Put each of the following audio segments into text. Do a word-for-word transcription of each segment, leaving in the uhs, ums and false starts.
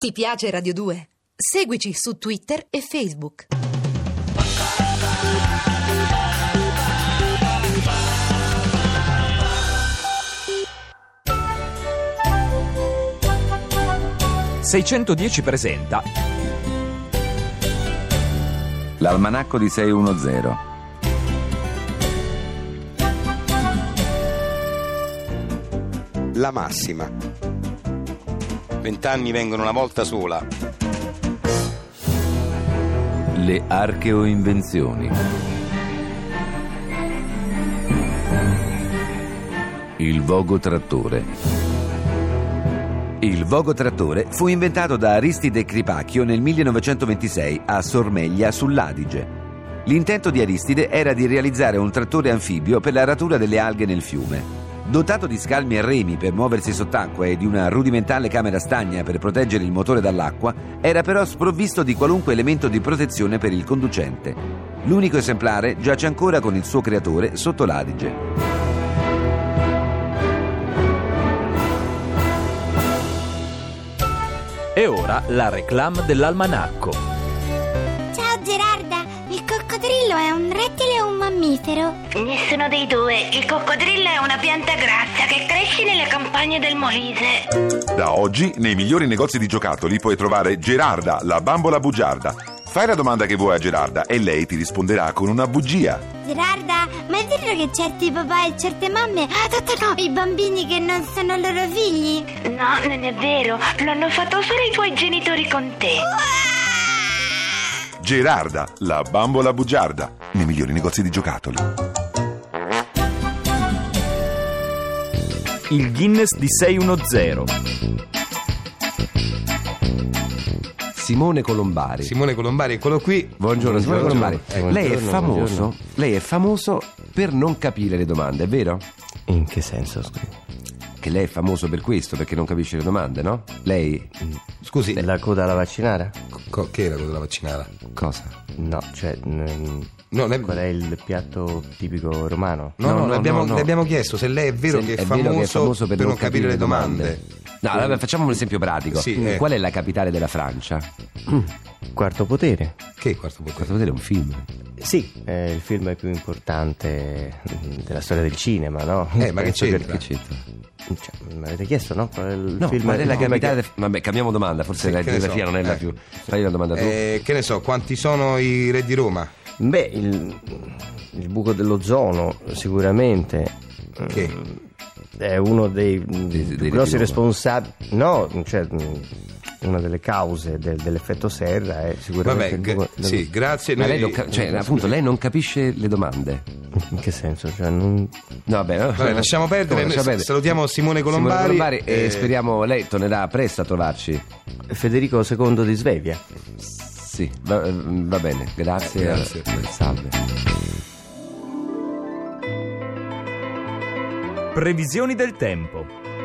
Ti piace Radio due? Seguici su Twitter e Facebook. seicentodieci presenta L'almanacco di seicentodieci. La massima. Vent'anni vengono una volta sola. Le archeoinvenzioni. Il vogotrattore. Il vogotrattore fu inventato da Aristide Cripacchio nel millenovecentoventisei a Sormeglia sull'Adige. L'intento di Aristide era di realizzare un trattore anfibio per l'aratura delle alghe nel fiume. Dotato di scalmi e remi per muoversi sott'acqua e di una rudimentale camera stagna per proteggere il motore dall'acqua, era però sprovvisto di qualunque elemento di protezione per il conducente. L'unico esemplare giace ancora con il suo creatore sotto l'Adige. E ora la reclame dell'almanacco. Ciao Gerarda, il coccodrillo è un rettile o un mammifero? Nessuno dei due. Il coccodrillo è una pianta grassa che cresce nelle campagne del Molise. Da oggi nei migliori negozi di giocattoli puoi trovare Gerarda, la bambola bugiarda. Fai la domanda che vuoi a Gerarda e lei ti risponderà con una bugia. Gerarda, ma è vero che certi papà e certe mamme adottano i bambini che non sono loro figli? No, non è vero. Lo hanno fatto solo i tuoi genitori con te. Gerarda, la bambola bugiarda. Nei migliori negozi di giocattoli. Il Guinness di seicentodieci. Simone Colombari. Simone Colombari, eccolo qui. Buongiorno Simone Colombari. Eh, lei è buongiorno, famoso, buongiorno. lei è famoso per non capire le domande, è vero? In che senso, scusi? Che lei è famoso per questo, perché non capisce le domande, no? Lei Scusi, Della coda alla vaccinara? co- che era quello della vaccinara? cosa? No, cioè, n- No, ne- qual è il piatto tipico romano? No, no, No, le, no, abbiamo, no, no. le abbiamo chiesto se lei è vero, Se che, è è famoso vero che è famoso per, non capire le domande. No, vabbè, facciamo un esempio pratico. Sì, eh. Qual è la capitale della Francia? Quarto potere? Che quarto potere? Quarto potere è un film. Sì, è il film più importante della storia del cinema, no? Eh, ma che Penso c'entra? Che c'entra? Cioè, mi avete chiesto, no? Qual è il No, film qual è la il film capitale? che- Vabbè, cambiamo domanda, forse Sì, la che ne geografia so, non è la eh. più. Fai una domanda tu. Eh, che ne so, quanti sono i re di Roma? Beh, il, il buco dell'ozono, sicuramente. Che? È uno dei, dei più grossi Roma. responsabili. No, cioè, una delle cause del- dell'effetto serra è sicuramente Vabbè, il g- buco dello- sì, grazie. Ma Noi- lei non ca- cioè, appunto, lei non capisce le domande. In che senso? Cioè, non... No, vabbè, no, Vabbè, lasciamo perdere, lasciamo noi salutiamo Simone Colombari, Simone Colombari e eh, speriamo lei tornerà presto a trovarci. Federico secondo di Svevia. Sì, va, va bene, grazie. Eh, grazie. eh, Salve. Previsioni del tempo.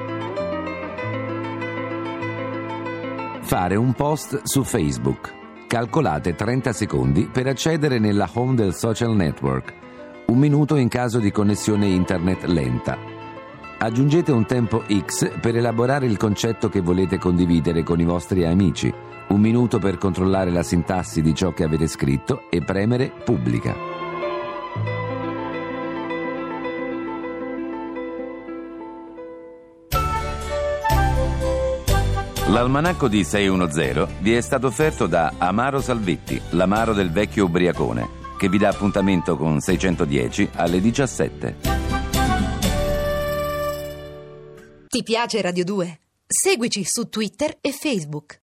Fare un post su Facebook. Calcolate trenta secondi per accedere nella home del social network. Un minuto in caso di connessione internet lenta. Aggiungete un tempo X per elaborare il concetto che volete condividere con i vostri amici. Un minuto per controllare la sintassi di ciò che avete scritto e premere pubblica. L'almanacco di seicentodieci vi è stato offerto da Amaro Salvetti, l'amaro del vecchio ubriacone, che vi dà appuntamento con seicentodieci alle diciassette. Ti piace Radio due? Seguici su Twitter e Facebook.